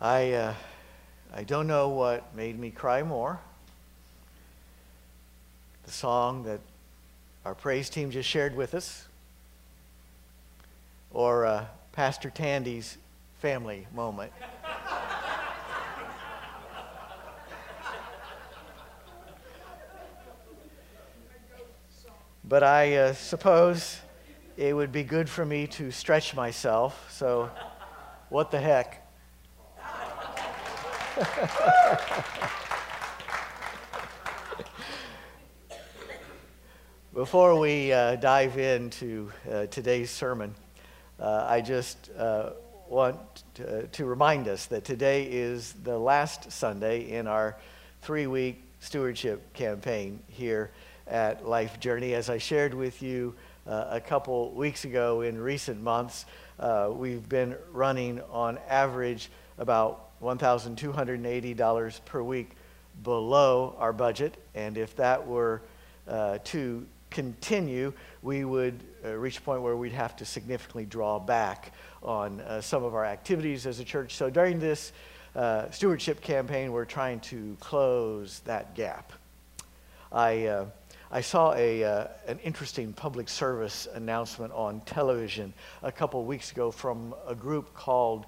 I don't know what made me cry more. The song that our praise team just shared with us, or Pastor Tandy's family moment. But I suppose it would be good for me to stretch myself, so what the heck? Before we dive into today's sermon, I just want to remind us that today is the last Sunday in our 3-week stewardship campaign here at Life Journey. As I shared with you a couple weeks ago, in recent months, we've been running on average about $1,280 per week below our budget, and if that were to continue, we would reach a point where we'd have to significantly draw back on some of our activities as a church. So during this stewardship campaign, we're trying to close that gap. I saw an interesting public service announcement on television a couple weeks ago from a group called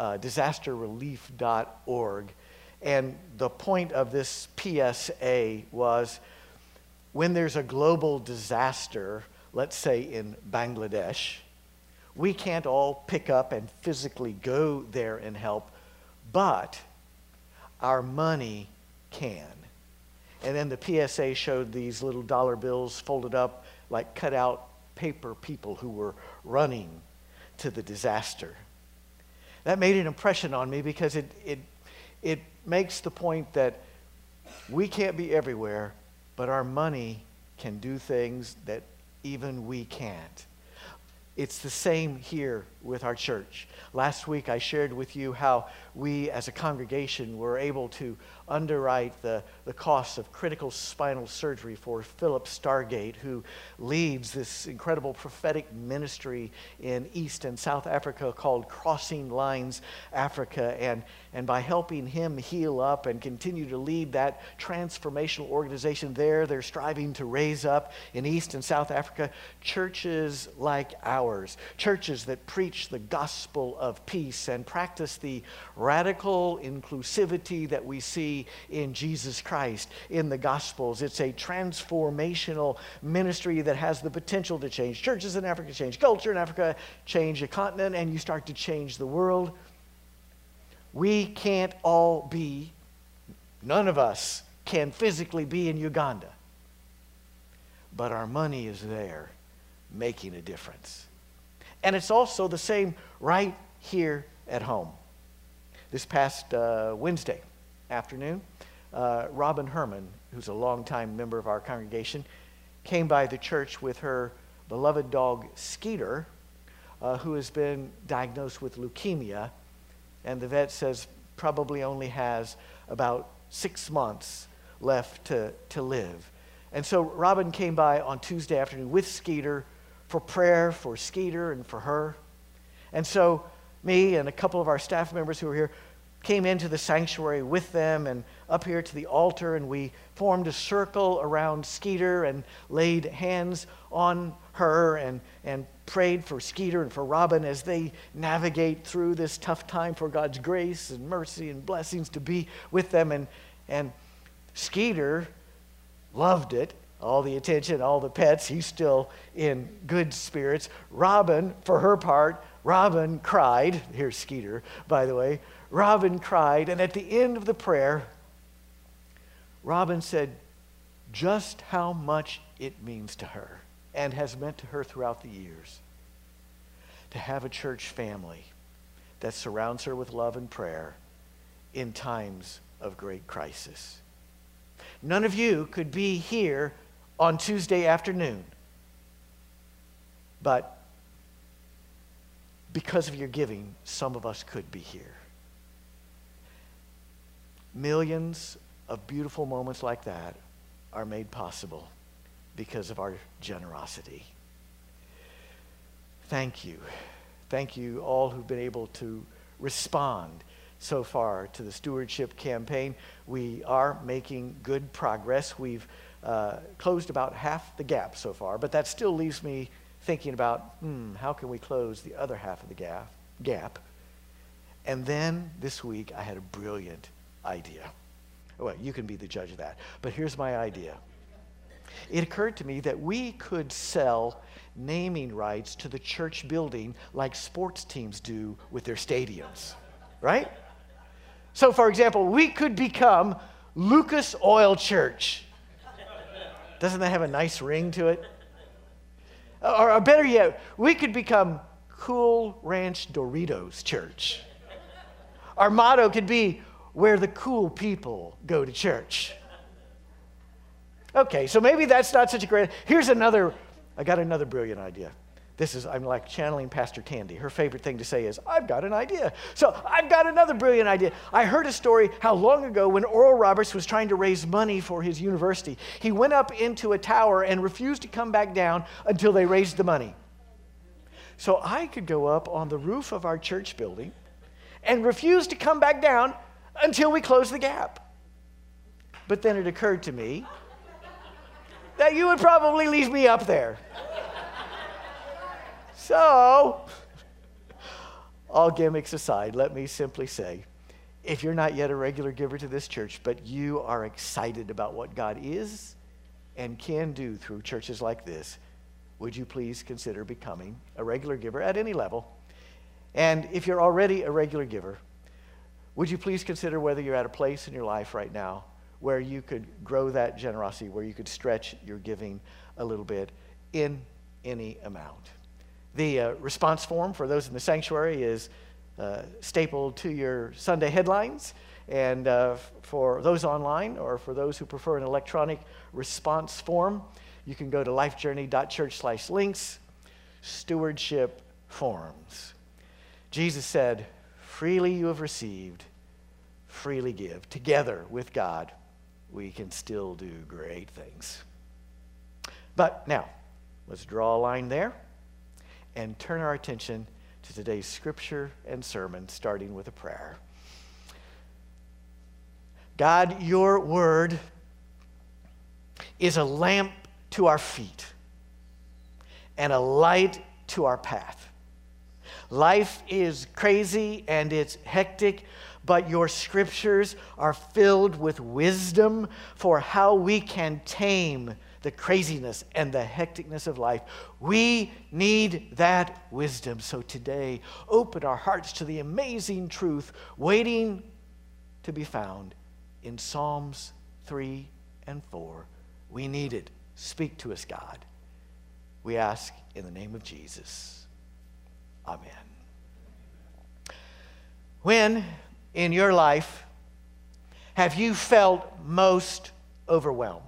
disasterrelief.org. And the point of this PSA was, when there's a global disaster, let's say in Bangladesh, we can't all pick up and physically go there and help, but our money can. And then the PSA showed these little dollar bills folded up like cut out paper people who were running to the disaster. That made an impression on me because it makes the point that we can't be everywhere, but our money can do things that even we can't. It's the same here with our church. Last week I shared with you how we as a congregation were able to underwrite the costs of critical spinal surgery for Philip Stargate, who leads this incredible prophetic ministry in East and South Africa called Crossing Lines Africa. And by helping him heal up and continue to lead that transformational organization there, they're striving to raise up in East and South Africa churches like ours, churches that preach the gospel of peace and practice the radical inclusivity that we see in Jesus Christ in the Gospels. It's a transformational ministry that has the potential to change churches in Africa, change culture in Africa, change a continent, and you start to change the world. We can't all be, none of us can physically be in Uganda, but our money is there making a difference. And it's also the same right here at home. This past Wednesday afternoon, Robin Herman, who's a longtime member of our congregation, came by the church with her beloved dog Skeeter, who has been diagnosed with leukemia, and the vet says probably only has about 6 months left to live. And so Robin came by on Tuesday afternoon with Skeeter for prayer for Skeeter and for her. And so me and a couple of our staff members who were here came into the sanctuary with them and up here to the altar, and we formed a circle around Skeeter and laid hands on her and prayed for Skeeter and for Robin as they navigate through this tough time, for God's grace and mercy and blessings to be with them. And Skeeter loved it, all the attention, all the pets. He's still in good spirits. Robin, for her part, Robin cried. Here's Skeeter, by the way. Robin cried, and at the end of the prayer, Robin said just how much it means to her and has meant to her throughout the years to have a church family that surrounds her with love and prayer in times of great crisis. None of you could be here on Tuesday afternoon, but because of your giving, some of us could be here. Millions of beautiful moments like that are made possible because of our generosity. Thank you. Thank you all who've been able to respond so far to the stewardship campaign. We are making good progress. We've closed about half the gap so far, but that still leaves me thinking about, how can we close the other half of the gap? And then this week I had a brilliant idea. Well, you can be the judge of that, but here's my idea. It occurred to me that we could sell naming rights to the church building like sports teams do with their stadiums, right? So, for example, we could become Lucas Oil Church. Doesn't that have a nice ring to it? Or better yet, we could become Cool Ranch Doritos Church. Our motto could be, where the cool people go to church. Okay, so maybe that's not such a great... I got another brilliant idea. I'm like channeling Pastor Tandy. Her favorite thing to say is, I've got an idea. So I've got another brilliant idea. I heard a story how long ago when Oral Roberts was trying to raise money for his university, he went up into a tower and refused to come back down until they raised the money. So I could go up on the roof of our church building and refuse to come back down until we close the gap. But then it occurred to me that you would probably leave me up there. So, all gimmicks aside, let me simply say, if you're not yet a regular giver to this church, but you are excited about what God is and can do through churches like this, would you please consider becoming a regular giver at any level? And if you're already a regular giver, would you please consider whether you're at a place in your life right now where you could grow that generosity, where you could stretch your giving a little bit in any amount. The response form for those in the sanctuary is stapled to your Sunday headlines. And for those online, or for those who prefer an electronic response form, you can go to lifejourney.church/links, stewardship forms. Jesus said, freely you have received, freely give. Together with God, we can still do great things. But now, let's draw a line there and turn our attention to today's scripture and sermon, starting with a prayer. God, your word is a lamp to our feet and a light to our path. Life is crazy and it's hectic, but your scriptures are filled with wisdom for how we can tame the craziness and the hecticness of life. We need that wisdom. So today, open our hearts to the amazing truth waiting to be found in Psalms 3 and 4. We need it. Speak to us, God. We ask in the name of Jesus. Amen. When in your life have you felt most overwhelmed?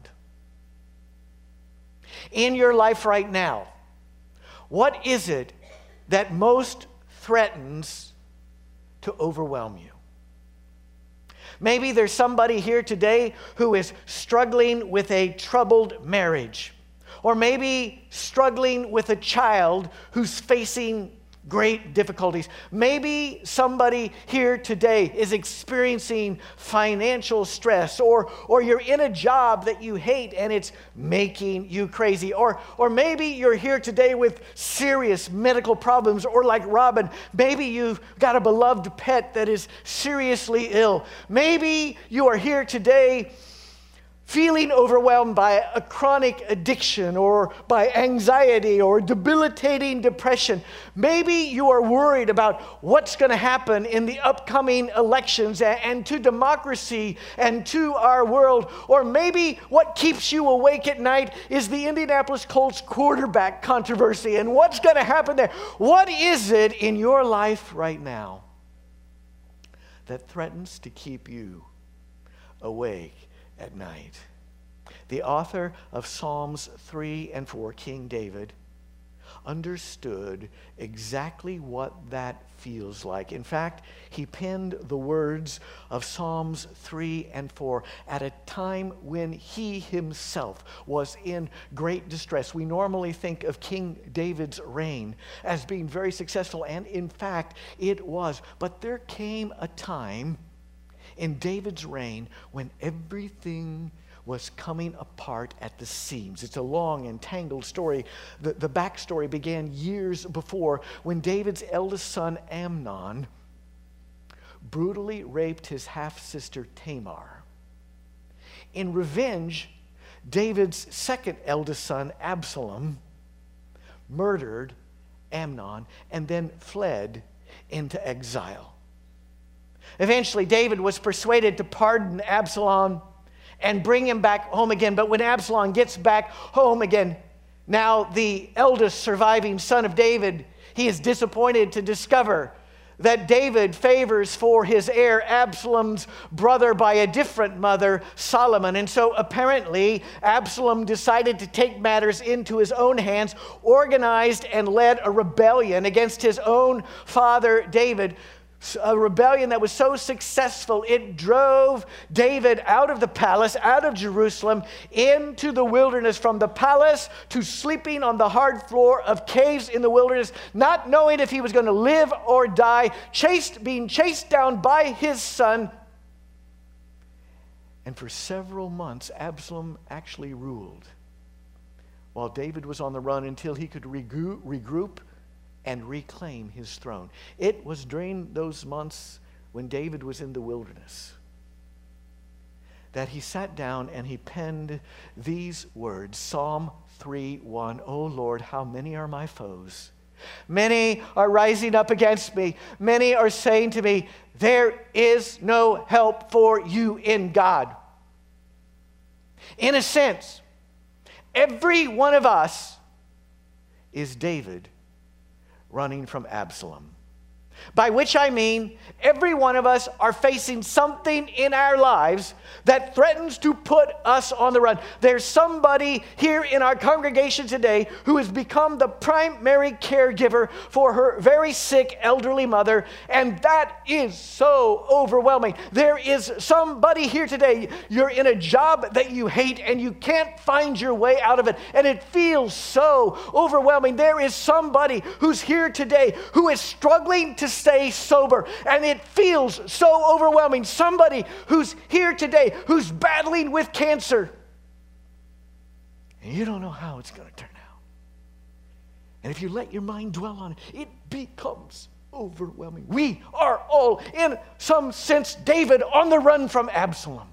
In your life right now, what is it that most threatens to overwhelm you? Maybe there's somebody here today who is struggling with a troubled marriage, or maybe struggling with a child who's facing great difficulties. Maybe somebody here today is experiencing financial stress, or you're in a job that you hate and it's making you crazy. Or maybe you're here today with serious medical problems, or like Robin, maybe you've got a beloved pet that is seriously ill. Maybe you are here today feeling overwhelmed by a chronic addiction, or by anxiety, or debilitating depression. Maybe you are worried about what's going to happen in the upcoming elections and to democracy and to our world. Or maybe what keeps you awake at night is the Indianapolis Colts quarterback controversy and what's going to happen there. What is it in your life right now that threatens to keep you awake at night? The author of Psalms 3 and 4, King David, understood exactly what that feels like. In fact, he penned the words of Psalms 3 and 4 at a time when he himself was in great distress. We normally think of King David's reign as being very successful, and in fact, it was. But there came a time in David's reign when everything was coming apart at the seams. It's a long and tangled story. The backstory began years before when David's eldest son Amnon brutally raped his half-sister Tamar. In revenge, David's second eldest son Absalom murdered Amnon and then fled into exile. Eventually, David was persuaded to pardon Absalom and bring him back home again. But when Absalom gets back home again, now the eldest surviving son of David, he is disappointed to discover that David favors for his heir Absalom's brother by a different mother, Solomon. And so apparently Absalom decided to take matters into his own hands, organized and led a rebellion against his own father David. A rebellion that was so successful, it drove David out of the palace, out of Jerusalem, into the wilderness, from the palace to sleeping on the hard floor of caves in the wilderness, not knowing if he was going to live or die, being chased down by his son. And for several months, Absalom actually ruled, while David was on the run, until he could regroup and reclaim his throne. It was during those months when David was in the wilderness that he sat down and he penned these words, Psalm 3:1. "O Lord, how many are my foes? Many are rising up against me. Many are saying to me, there is no help for you in God." In a sense, every one of us is David running from Absalom. By which I mean, every one of us are facing something in our lives that threatens to put us on the run. There's somebody here in our congregation today who has become the primary caregiver for her very sick elderly mother, and that is so overwhelming. There is somebody here today, you're in a job that you hate and you can't find your way out of it, and it feels so overwhelming. There is somebody who's here today who is struggling to stay sober, and it feels so overwhelming. Somebody who's here today who's battling with cancer, and you don't know how it's going to turn out. And if you let your mind dwell on it, it becomes overwhelming. We are all, in some sense, David on the run from Absalom.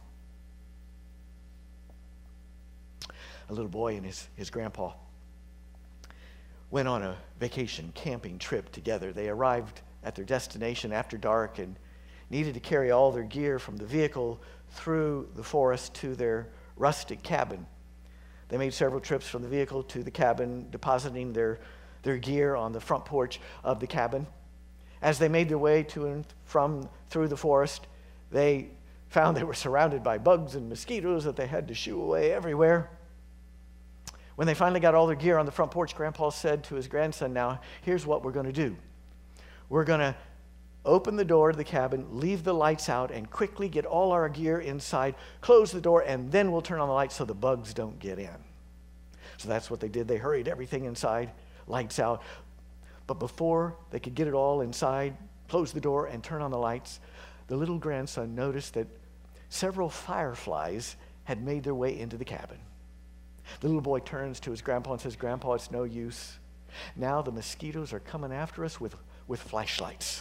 A little boy and his grandpa went on a vacation camping trip together. They arrived at their destination after dark and needed to carry all their gear from the vehicle through the forest to their rustic cabin. They made several trips from the vehicle to the cabin, depositing their gear on the front porch of the cabin. As they made their way to and from through the forest, they found they were surrounded by bugs and mosquitoes that they had to shoo away everywhere. When they finally got all their gear on the front porch, Grandpa said to his grandson, "Now, here's what we're going to do. We're going to open the door to the cabin, leave the lights out, and quickly get all our gear inside, close the door, and then we'll turn on the lights so the bugs don't get in." So that's what they did. They hurried everything inside, lights out. But before they could get it all inside, close the door, and turn on the lights, the little grandson noticed that several fireflies had made their way into the cabin. The little boy turns to his grandpa and says, "Grandpa, it's no use. Now the mosquitoes are coming after us with flashlights."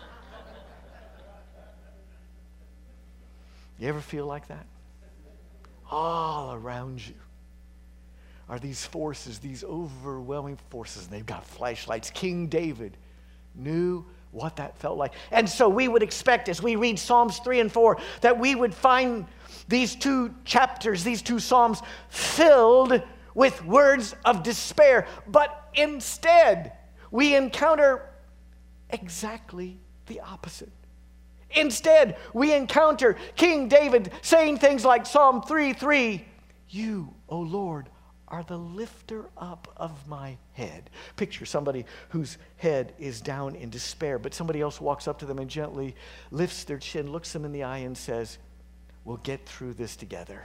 You ever feel like that? All around you are these forces, these overwhelming forces, and they've got flashlights. King David knew what that felt like. And so we would expect, as we read Psalms 3 and 4, that we would find these two chapters, these two Psalms, filled with words of despair. But instead, we encounter exactly the opposite. Instead, we encounter King David saying things like Psalm 3:3, "You, O Lord, are the lifter up of my head. Picture somebody whose head is down in despair, but somebody else walks up to them and gently lifts their chin, looks them in the eye, and says, we'll get through this together.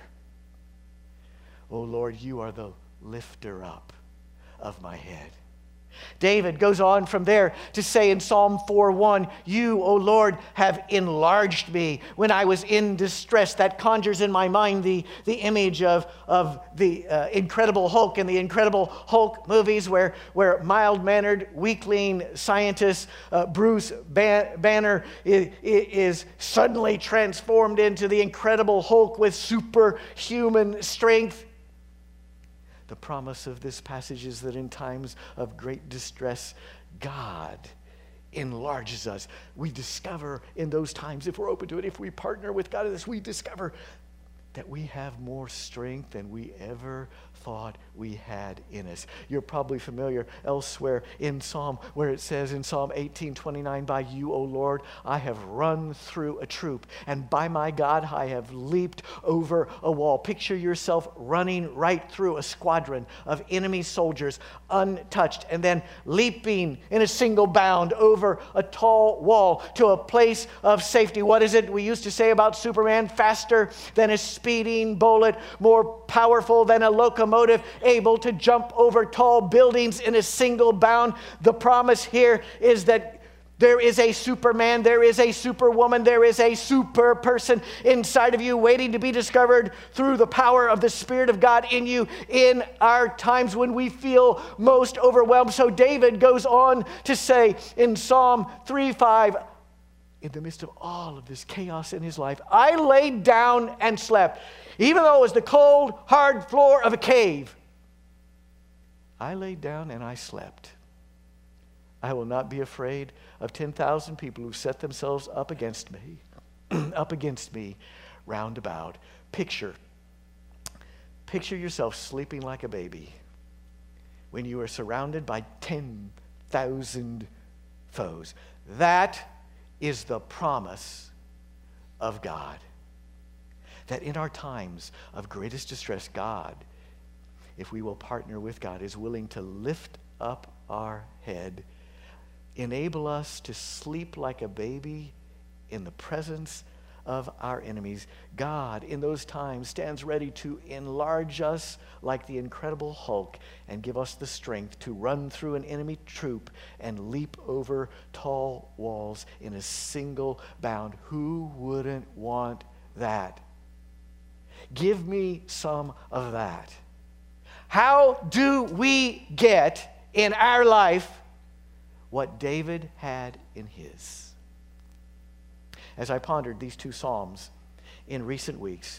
Oh Lord, you are the lifter up of my head. David goes on from there to say in Psalm 4:1, you, O Lord, have enlarged me when I was in distress. That conjures in my mind the image of the Incredible Hulk and the Incredible Hulk movies where mild-mannered, weakling scientist Bruce Banner is suddenly transformed into the Incredible Hulk with superhuman strength. The promise of this passage is that in times of great distress, God enlarges us. We discover in those times, if we're open to it, if we partner with God in this, we discover that we have more strength than we ever thought we had in us. You're probably familiar elsewhere in Psalm where it says in Psalm 18:29, by you, O Lord, I have run through a troop, and by my God, I have leaped over a wall. Picture yourself running right through a squadron of enemy soldiers untouched, and then leaping in a single bound over a tall wall to a place of safety. What is it we used to say about Superman? Faster than a speeding bullet, more powerful than a locomotive, able to jump over tall buildings in a single bound. The promise here is that there is a Superman, there is a Superwoman, there is a super person inside of you waiting to be discovered through the power of the Spirit of God in you in our times when we feel most overwhelmed. So David goes on to say in Psalm 3:5, in the midst of all of this chaos in his life, I laid down and slept. Even though it was the cold, hard floor of a cave, I laid down and I slept. I will not be afraid of 10,000 people who set themselves up against me, round about. Picture yourself sleeping like a baby when you are surrounded by 10,000 foes. That is the promise of God. That in our times of greatest distress, God, if we will partner with God, is willing to lift up our head, enable us to sleep like a baby in the presence of our enemies. God, in those times, stands ready to enlarge us like the Incredible Hulk and give us the strength to run through an enemy troop and leap over tall walls in a single bound. Who wouldn't want that? Give me some of that. How do we get in our life what David had in his? As I pondered these two Psalms in recent weeks,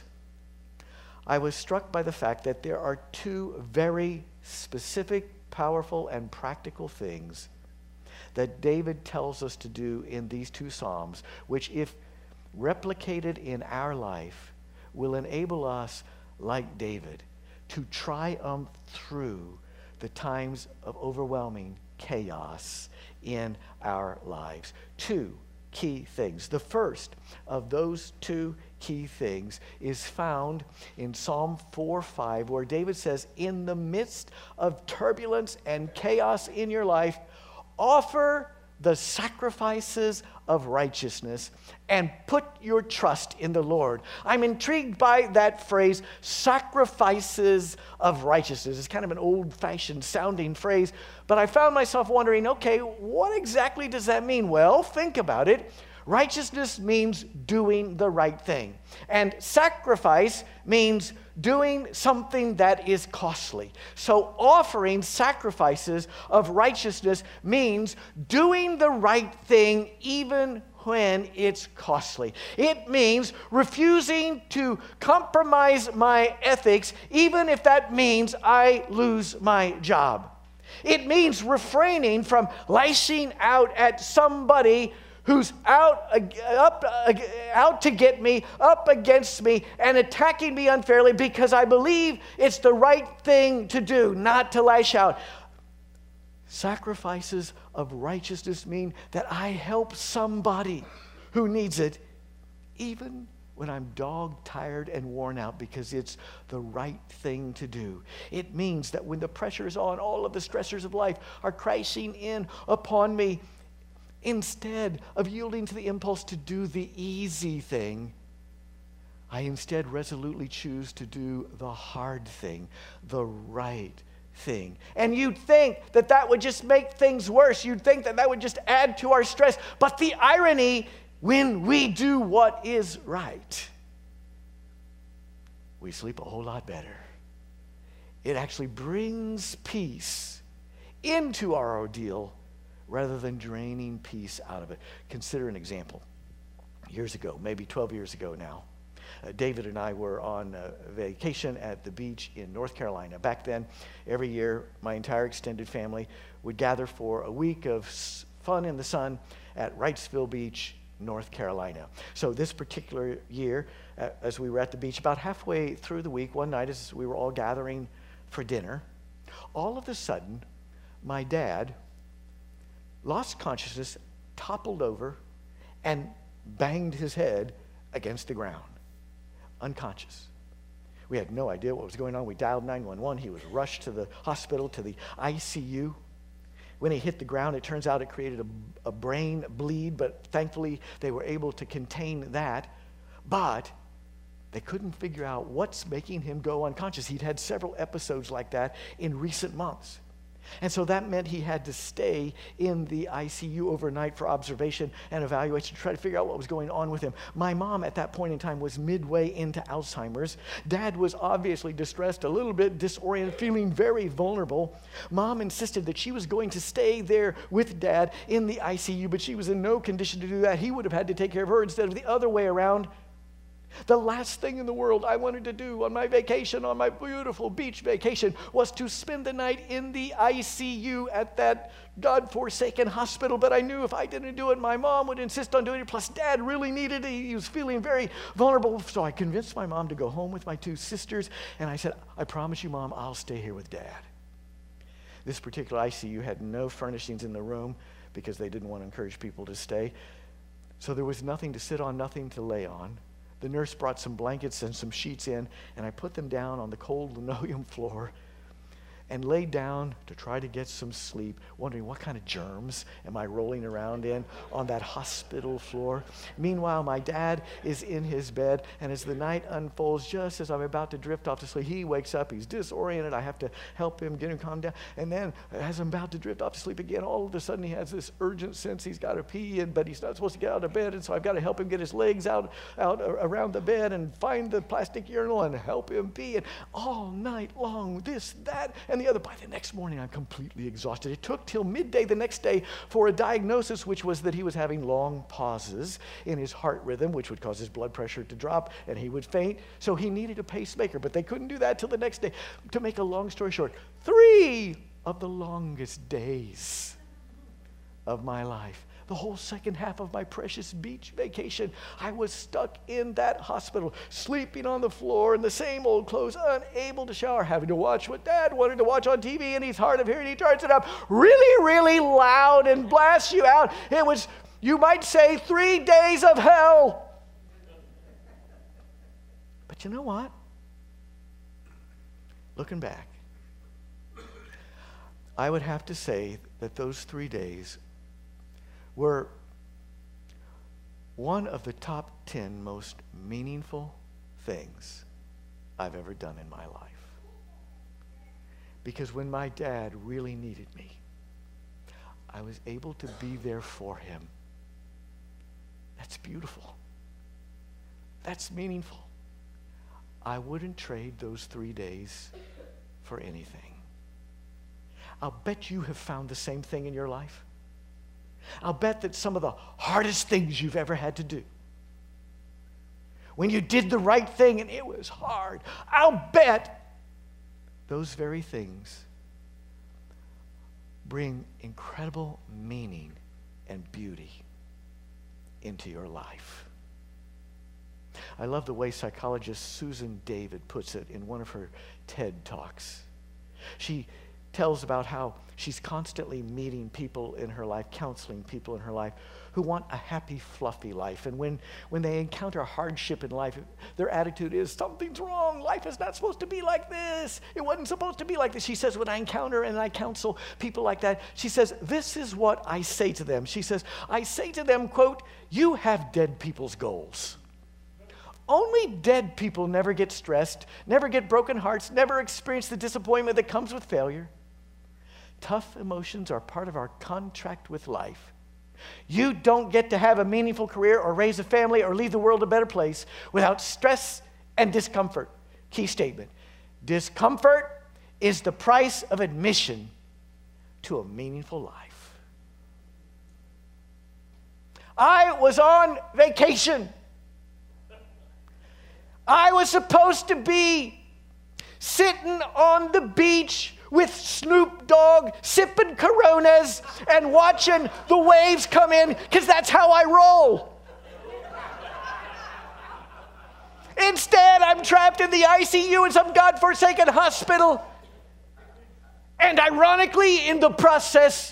I was struck by the fact that there are two very specific, powerful, and practical things that David tells us to do in these two Psalms, which, if replicated in our life, will enable us, like David, to triumph through the times of overwhelming chaos in our lives. Two key things. The first of those two key things is found in Psalm 4:5, where David says, in the midst of turbulence and chaos in your life, offer the sacrifices of righteousness and put your trust in the Lord. I'm intrigued by that phrase, sacrifices of righteousness. It's kind of an old-fashioned sounding phrase, but I found myself wondering, okay, what exactly does that mean? Well, think about it. Righteousness means doing the right thing. And sacrifice means doing something that is costly. So offering sacrifices of righteousness means doing the right thing even when it's costly. It means refusing to compromise my ethics even if that means I lose my job. It means refraining from lashing out at somebody who's out to get me, up against me, and attacking me unfairly because I believe it's the right thing to do, not to lash out. Sacrifices of righteousness mean that I help somebody who needs it, even when I'm dog-tired and worn out because it's the right thing to do. It means that when the pressure is on, all of the stressors of life are crashing in upon me, instead of yielding to the impulse to do the easy thing, I instead resolutely choose to do the hard thing, the right thing. And you'd think that that would just make things worse. You'd think that that would just add to our stress. But the irony, when we do what is right, we sleep a whole lot better. It actually brings peace into our ordeal rather than draining peace out of it. Consider an example. Years ago, maybe 12 years ago now, David and I were on vacation at the beach in North Carolina. Back then, every year, my entire extended family would gather for a week of fun in the sun at Wrightsville Beach, North Carolina. So this particular year, as we were at the beach, about halfway through the week, one night as we were all gathering for dinner, all of a sudden, my dad lost consciousness, toppled over, and banged his head against the ground, unconscious. We had no idea what was going on. We dialed 911. He was rushed to the hospital, to the ICU. When he hit the ground, it turns out it created a brain bleed, but thankfully they were able to contain that. But they couldn't figure out what's making him go unconscious. He'd had several episodes like that in recent months. And so that meant he had to stay in the ICU overnight for observation and evaluation to try to figure out what was going on with him. My mom at that point in time was midway into Alzheimer's. Dad was obviously distressed, a little bit disoriented, feeling very vulnerable. Mom insisted that she was going to stay there with Dad in the ICU, but she was in no condition to do that. He would have had to take care of her instead of the other way around. The last thing in the world I wanted to do on my vacation, on my beautiful beach vacation, was to spend the night in the ICU at that God-forsaken hospital. But I knew if I didn't do it, my mom would insist on doing it. Plus, Dad really needed it. He was feeling very vulnerable. So I convinced my mom to go home with my two sisters. And I said, I promise you, Mom, I'll stay here with Dad. This particular ICU had no furnishings in the room because they didn't want to encourage people to stay. So there was nothing to sit on, nothing to lay on. The nurse brought some blankets and some sheets in, and I put them down on the cold linoleum floor and laid down to try to get some sleep, wondering what kind of germs am I rolling around in on that hospital floor. Meanwhile, my dad is in his bed, and as the night unfolds, just as I'm about to drift off to sleep, he wakes up. He's disoriented. I have to help him, get him calmed down. And then as I'm about to drift off to sleep again, all of a sudden he has this urgent sense he's got to pee, but he's not supposed to get out of bed, and so I've got to help him get his legs out around the bed and find the plastic urinal and help him pee. And all night long, this, that, and the other. By the next morning, I'm completely exhausted. It took till midday the next day for a diagnosis, which was that he was having long pauses in his heart rhythm, which would cause his blood pressure to drop, and he would faint. So he needed a pacemaker, but they couldn't do that till the next day. To make a long story short, 3 of the longest days of my life, the whole second half of my precious beach vacation, I was stuck in that hospital, sleeping on the floor in the same old clothes, unable to shower, having to watch what Dad wanted to watch on TV, and he's hard of hearing. He turns it up really, really loud and blasts you out. It was, you might say, 3 days of hell. But you know what? Looking back, I would have to say that those 3 days were one of the top 10 most meaningful things I've ever done in my life. Because when my dad really needed me, I was able to be there for him. That's beautiful. That's meaningful. I wouldn't trade those 3 days for anything. I'll bet you have found the same thing in your life. I'll bet that some of the hardest things you've ever had to do, when you did the right thing and it was hard, I'll bet those very things bring incredible meaning and beauty into your life. I love the way psychologist Susan David puts it in one of her TED Talks. She tells about how she's constantly meeting people in her life, counseling people in her life who want a happy, fluffy life. And when they encounter hardship in life, their attitude is, something's wrong. Life is not supposed to be like this. It wasn't supposed to be like this. She says, when I encounter and I counsel people like that, she says, this is what I say to them. She says, I say to them, quote, you have dead people's goals. Only dead people never get stressed, never get broken hearts, never experience the disappointment that comes with failure. Tough emotions are part of our contract with life. You don't get to have a meaningful career or raise a family or leave the world a better place without stress and discomfort. Key statement. Discomfort is the price of admission to a meaningful life. I was on vacation. I was supposed to be sitting on the beach with Snoop Dogg, sipping Coronas and watching the waves come in, because that's how I roll. Instead, I'm trapped in the ICU in some godforsaken hospital. And ironically, in the process,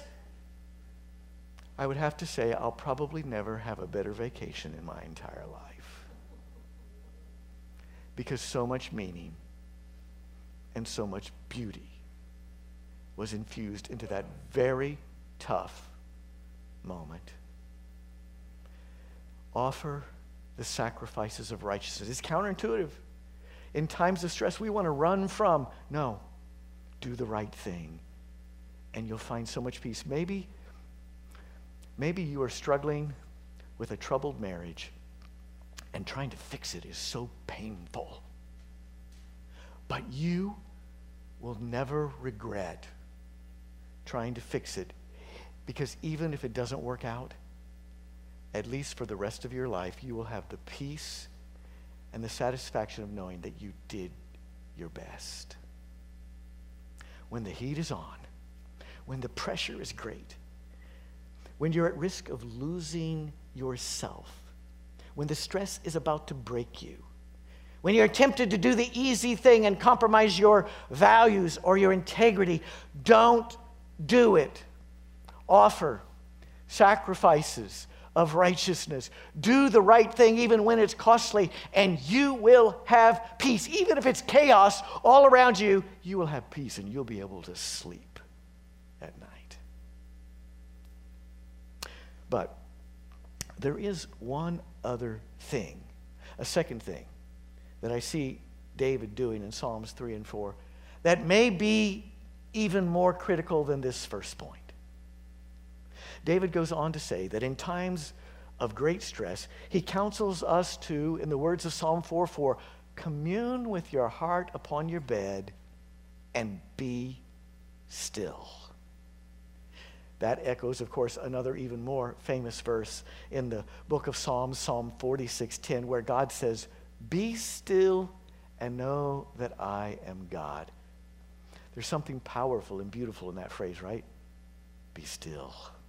I would have to say I'll probably never have a better vacation in my entire life. Because so much meaning and so much beauty was infused into that very tough moment. Offer the sacrifices of righteousness. It's counterintuitive. In times of stress, we want to run from. No, do the right thing, and you'll find so much peace. Maybe you are struggling with a troubled marriage, and trying to fix it is so painful. But you will never regret trying to fix it, because even if it doesn't work out, at least for the rest of your life, you will have the peace and the satisfaction of knowing that you did your best. When the heat is on, when the pressure is great, when you're at risk of losing yourself, when the stress is about to break you, when you're tempted to do the easy thing and compromise your values or your integrity, don't do it. Offer sacrifices of righteousness. Do the right thing even when it's costly, and you will have peace. Even if it's chaos all around you, you will have peace and you'll be able to sleep at night. But there is one other thing, a second thing that I see David doing in Psalms 3 and 4 that may be even more critical than this first point. David goes on to say that in times of great stress, he counsels us to, in the words of Psalm 4:4, commune with your heart upon your bed and be still. That echoes, of course, another even more famous verse in the book of Psalms, Psalm 46:10, where God says, be still and know that I am God. There's something powerful and beautiful in that phrase, right? Be still.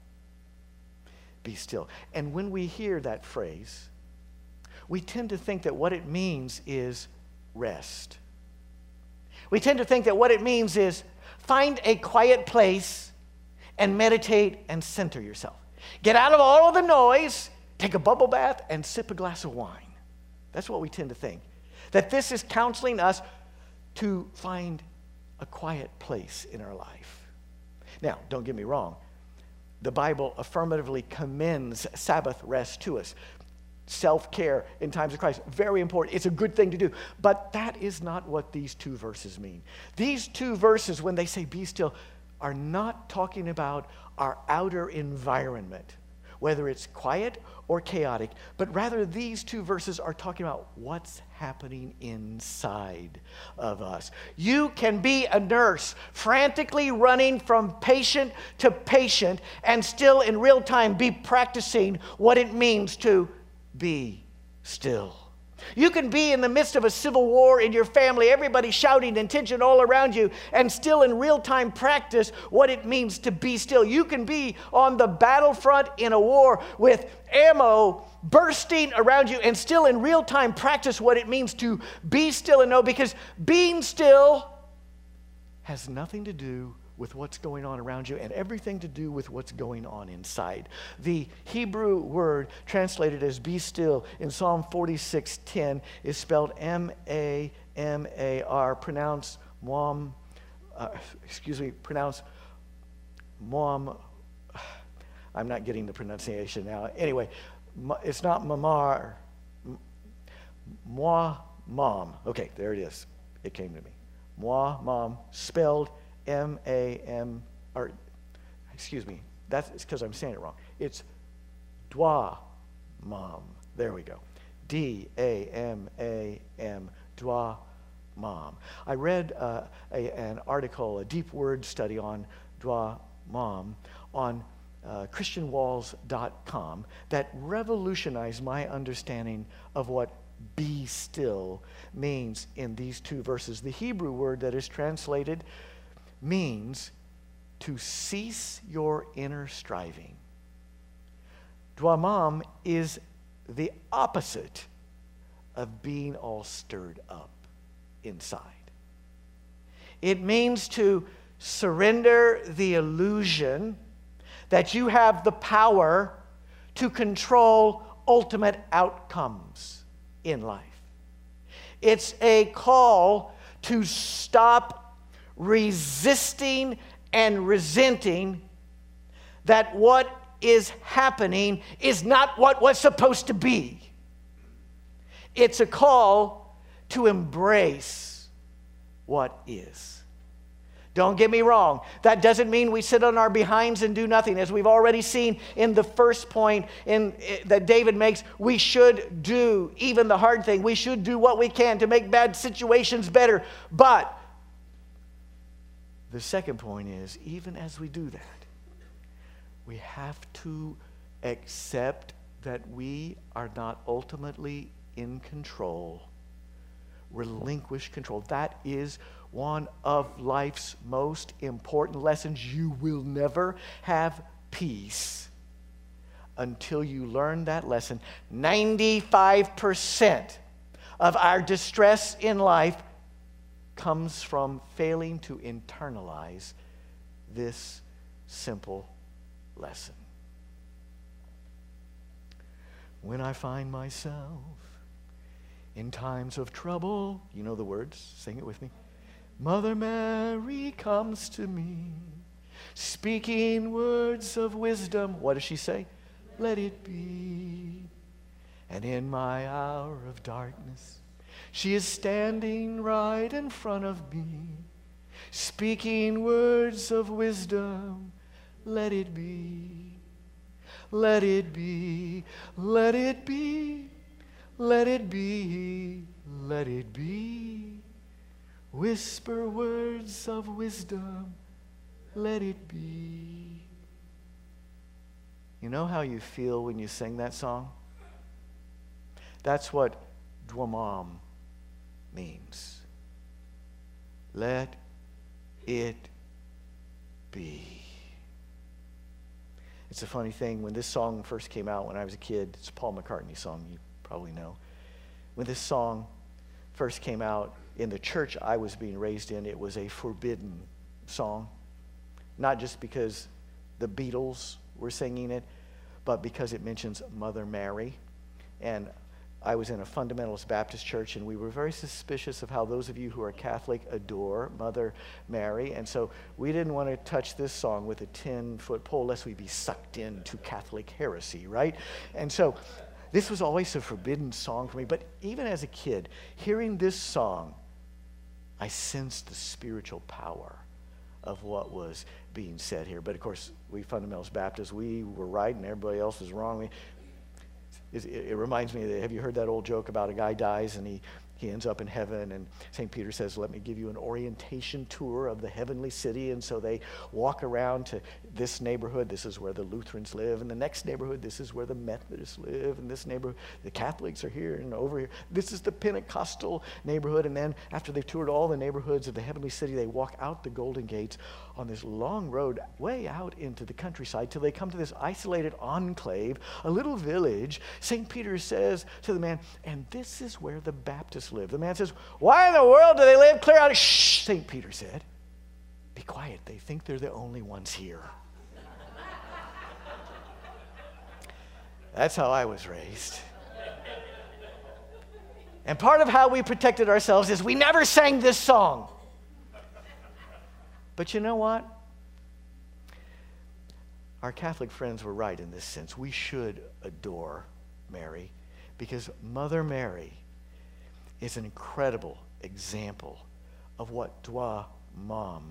Be still. And when we hear that phrase, we tend to think that what it means is rest. We tend to think that what it means is find a quiet place and meditate and center yourself. Get out of all of the noise, take a bubble bath, and sip a glass of wine. That's what we tend to think. That this is counseling us to find a quiet place in our life. Now, don't get me wrong. The Bible affirmatively commends Sabbath rest to us. Self-care in times of crisis, very important. It's a good thing to do. But that is not what these two verses mean. These two verses, when they say be still, are not talking about our outer environment, whether it's quiet or chaotic, but rather these two verses are talking about what's happening inside of us. You can be a nurse frantically running from patient to patient and still in real time be practicing what it means to be still. You can be in the midst of a civil war in your family, everybody shouting and tension all around you, and still in real time practice what it means to be still. You can be on the battlefront in a war with ammo bursting around you and still in real time practice what it means to be still and know, because being still has nothing to do with what's going on around you and everything to do with what's going on inside. The Hebrew word translated as be still in Psalm 46:10 is spelled M-A-M-A-R, pronounced Moam, pronounced Moam. I'm not getting the pronunciation now. Anyway, it's not mamar, moi, mom. Okay, there it is. It came to me. Moi, mom, spelled M-A-M, or excuse me, that's because I'm saying it wrong. It's dwa, mom. There we go. D-A-M-A-M, dwa, mom. I read an article, a deep word study on dwa, mom, on christianwalls.com that revolutionized my understanding of what be still means in these two verses. The Hebrew word that is translated means to cease your inner striving. Dwamam is the opposite of being all stirred up inside. It means to surrender the illusion that you have the power to control ultimate outcomes in life. It's a call to stop resisting and resenting that what is happening is not what was supposed to be. It's a call to embrace what is. Don't get me wrong. That doesn't mean we sit on our behinds and do nothing. As we've already seen in the first point that David makes, we should do even the hard thing. We should do what we can to make bad situations better. But the second point is, even as we do that, we have to accept that we are not ultimately in control. Relinquish control. That is one of life's most important lessons. You will never have peace until you learn that lesson. 95% of our distress in life comes from failing to internalize this simple lesson. When I find myself in times of trouble, you know the words, sing it with me. Mother Mary comes to me, speaking words of wisdom. What does she say? Let it be. And in my hour of darkness, she is standing right in front of me, speaking words of wisdom. Let it be. Let it be. Let it be. Let it be. Let it be. Whisper words of wisdom, let it be. You know how you feel when you sing that song? That's what Dwamam means. Let it be. It's a funny thing, when this song first came out when I was a kid, it's a Paul McCartney song, you probably know. When this song first came out, in the church I was being raised in, it was a forbidden song. Not just because the Beatles were singing it, but because it mentions Mother Mary. And I was in a fundamentalist Baptist church, and we were very suspicious of how those of you who are Catholic adore Mother Mary. And so we didn't want to touch this song with a 10-foot pole lest we be sucked into Catholic heresy, right? And so this was always a forbidden song for me. But even as a kid, hearing this song, I sensed the spiritual power of what was being said here. But of course, we fundamentalist Baptists, we were right and everybody else was wrong. It reminds me, have you heard that old joke about a guy dies and he ends up in heaven, and St. Peter says, let me give you an orientation tour of the heavenly city. And so they walk around to this neighborhood. This is where the Lutherans live. And the next neighborhood, this is where the Methodists live. And this neighborhood, the Catholics are here and over here. This is the Pentecostal neighborhood. And then after they've toured all the neighborhoods of the heavenly city, they walk out the Golden Gates on this long road way out into the countryside till they come to this isolated enclave, a little village. St. Peter says to the man, and this is where the Baptists live. The man says, why in the world do they live clear out? Shh, St. Peter said, quiet. They think they're the only ones here. That's how I was raised. And part of how we protected ourselves is we never sang this song. But you know what? Our Catholic friends were right in this sense. We should adore Mary because Mother Mary is an incredible example of what Toi Mom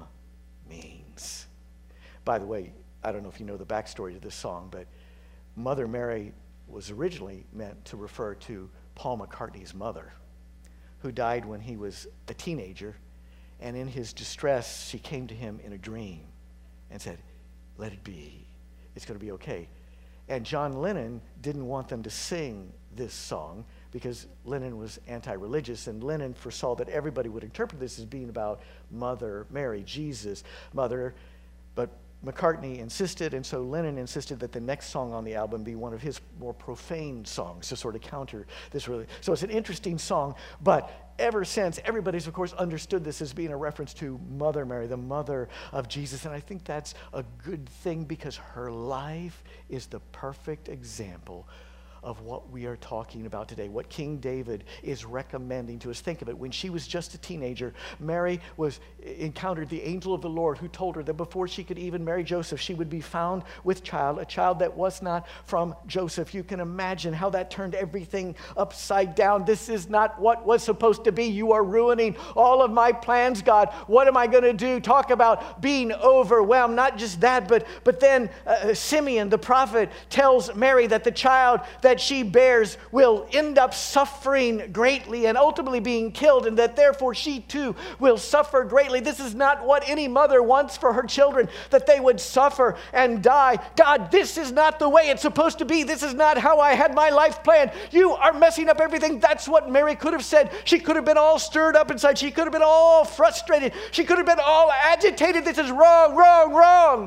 means. By the way, I don't know if you know the backstory to this song, but Mother Mary was originally meant to refer to Paul McCartney's mother, who died when he was a teenager, and in his distress, she came to him in a dream and said, "Let it be. It's going to be okay." And John Lennon didn't want them to sing this song because Lennon was anti-religious, and Lennon foresaw that everybody would interpret this as being about Mother Mary, Jesus, Mother. But McCartney insisted, and so Lennon insisted that the next song on the album be one of his more profane songs to sort of counter this really. So it's an interesting song, but ever since, everybody's, of course, understood this as being a reference to Mother Mary, the mother of Jesus, and I think that's a good thing because her life is the perfect example of what we are talking about today, what King David is recommending to us. Think of it. When she was just a teenager, Mary encountered the angel of the Lord who told her that before she could even marry Joseph, she would be found with child, a child that was not from Joseph. You can imagine how that turned everything upside down. This is not what was supposed to be. You are ruining all of my plans, God. What am I going to do? Talk about being overwhelmed. Not just that, but then Simeon, the prophet, tells Mary that the child that she bears will end up suffering greatly and ultimately being killed, and that therefore she too will suffer greatly. This is not what any mother wants for her children, that they would suffer and die. God, this is not the way it's supposed to be. This is not how I had my life planned. You are messing up everything. That's what Mary could have said. She could have been all stirred up inside. She could have been all frustrated. She could have been all agitated. This is wrong, wrong, wrong.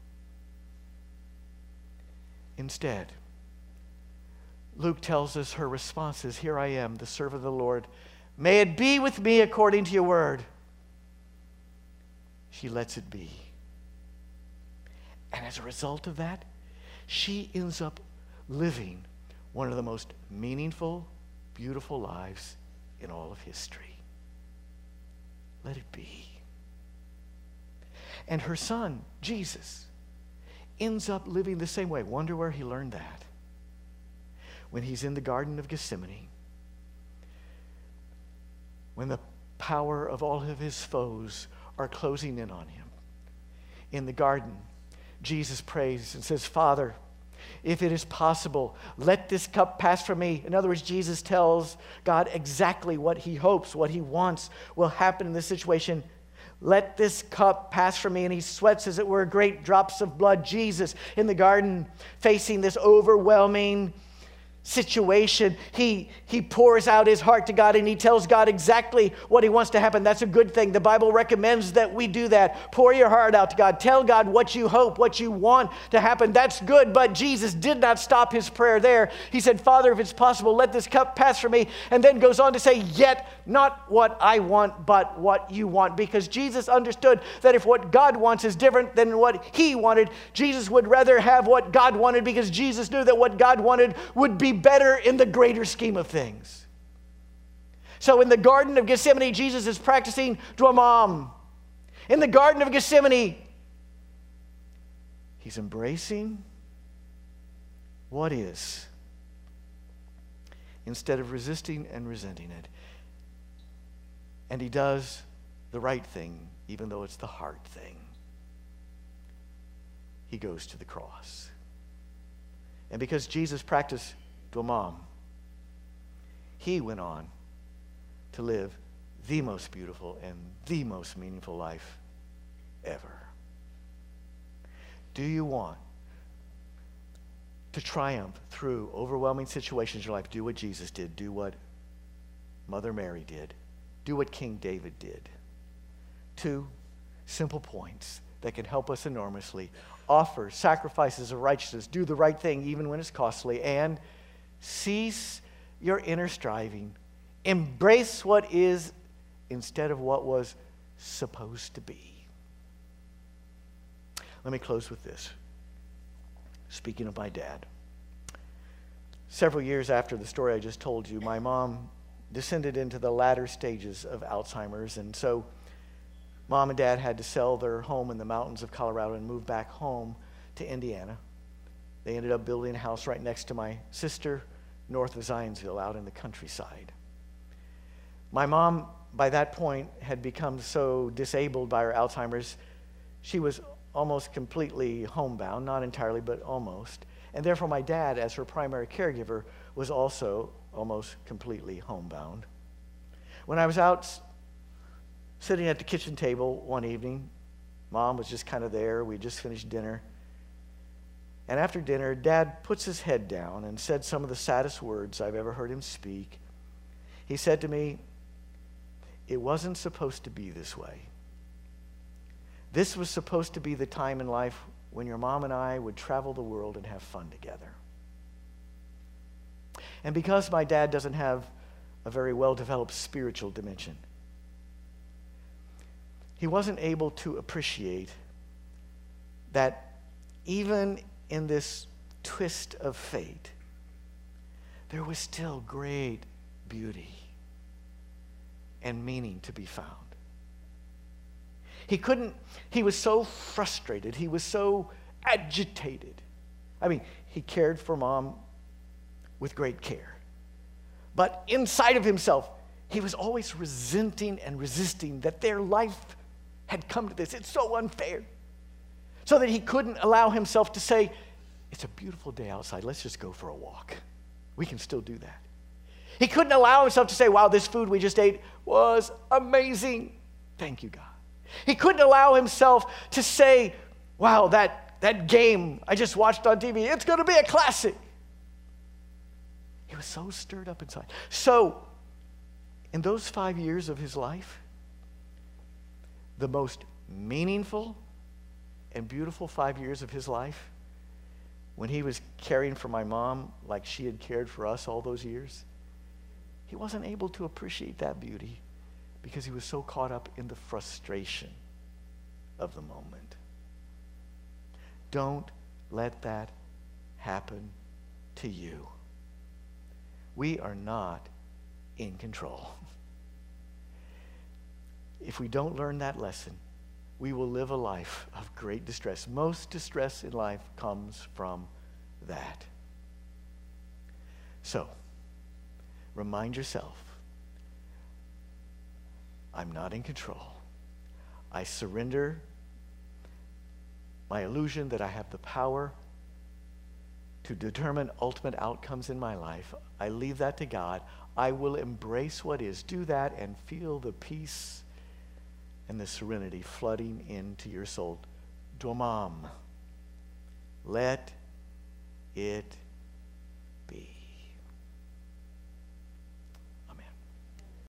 Instead, Luke tells us her response is, "Here I am, the servant of the Lord. May it be with me according to your word." She lets it be. And as a result of that, she ends up living one of the most meaningful, beautiful lives in all of history. Let it be. And her son, Jesus, ends up living the same way. Wonder where he learned that. When he's in the Garden of Gethsemane, when the power of all of his foes are closing in on him. In the garden, Jesus prays and says, "Father, if it is possible, let this cup pass from me." In other words, Jesus tells God exactly what he hopes, what he wants will happen in this situation. Let this cup pass from me. And he sweats, as it were, great drops of blood. Jesus in the garden, facing this overwhelming situation, he pours out his heart to God, and he tells God exactly what he wants to happen. That's a good thing. The Bible recommends that we do that. Pour your heart out to God. Tell God what you hope, what you want to happen. That's good, but Jesus did not stop his prayer there. He said, "Father, if it's possible, let this cup pass from me," and then goes on to say, "Yet not what I want, but what you want." Because Jesus understood that if what God wants is different than what he wanted, Jesus would rather have what God wanted, because Jesus knew that what God wanted would be better in the greater scheme of things. So in the Garden of Gethsemane, Jesus is practicing Toi Mom. In the Garden of Gethsemane, he's embracing what is instead of resisting and resenting it. And he does the right thing, even though it's the hard thing. He goes to the cross. And because Jesus practiced Toi Mom, he went on to live the most beautiful and the most meaningful life ever. Do you want to triumph through overwhelming situations in your life? Do what Jesus did. Do what Mother Mary did. Do what King David did. 2 simple points that can help us enormously. Offer sacrifices of righteousness. Do the right thing even when it's costly. And cease your inner striving. Embrace what is instead of what was supposed to be. Let me close with this. Speaking of my dad, several years after the story I just told you, my mom descended into the latter stages of Alzheimer's, and so Mom and Dad had to sell their home in the mountains of Colorado and move back home to Indiana. They ended up building a house right next to my sister, north of Zionsville, out in the countryside. My mom, by that point, had become so disabled by her Alzheimer's, she was almost completely homebound, not entirely, but almost. And therefore, my dad, as her primary caregiver, was also almost completely homebound. When I was out sitting at the kitchen table one evening, Mom was just kind of there. We just finished dinner. And after dinner, Dad puts his head down and said some of the saddest words I've ever heard him speak. He said to me, "It wasn't supposed to be this way. This was supposed to be the time in life when your mom and I would travel the world and have fun together." And because my dad doesn't have a very well-developed spiritual dimension, he wasn't able to appreciate that even in this twist of fate, there was still great beauty and meaning to be found. He was so frustrated. He was so agitated. I mean, he cared for Mom with great care. But inside of himself, he was always resenting and resisting that their life had come to this. It's so unfair. So that he couldn't allow himself to say, "It's a beautiful day outside. Let's just go for a walk." We can still do that. He couldn't allow himself to say, "Wow, this food we just ate was amazing. Thank you, God." He couldn't allow himself to say, "Wow, that game I just watched on TV, it's going to be a classic." He was so stirred up inside. So, in those 5 years of his life, the most meaningful and beautiful 5 years of his life, when he was caring for my mom like she had cared for us all those years, he wasn't able to appreciate that beauty because he was so caught up in the frustration of the moment. Don't let that happen to you. We are not in control. If we don't learn that lesson, we will live a life of great distress. Most distress in life comes from that. So, remind yourself, I'm not in control. I surrender my illusion that I have the power to determine ultimate outcomes in my life. I leave that to God. I will embrace what is. Do that and feel the peace and the serenity flooding into your soul. Domam. Let it